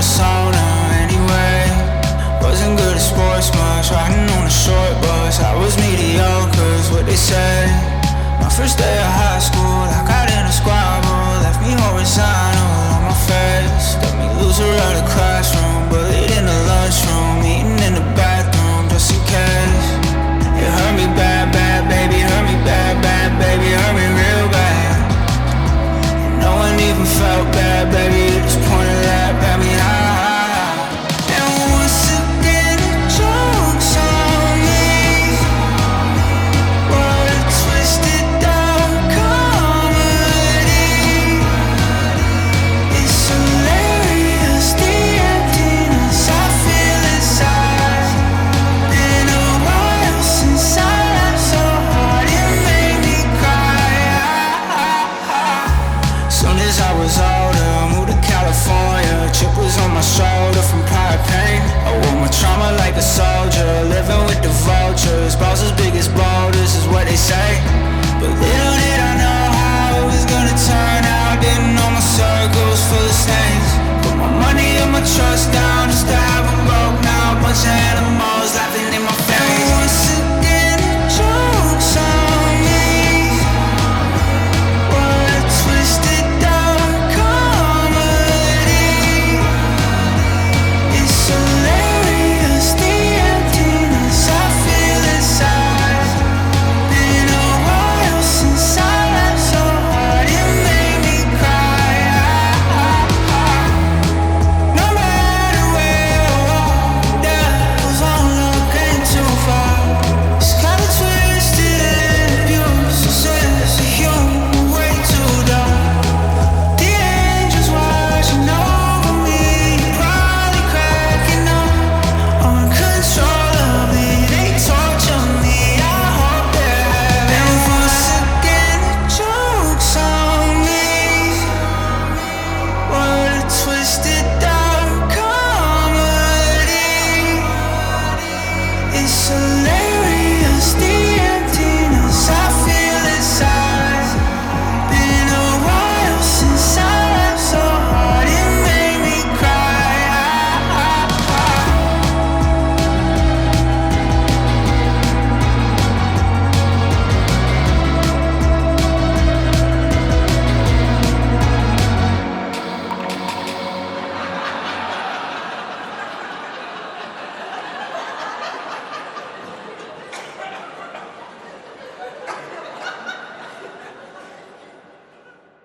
sauna anyway. Wasn't good at sports much, riding on a short bus. I was mediocre, is what they say. My first day of high school, I got in a squabble, left me horizontal on my face. Got me loser out of classroom.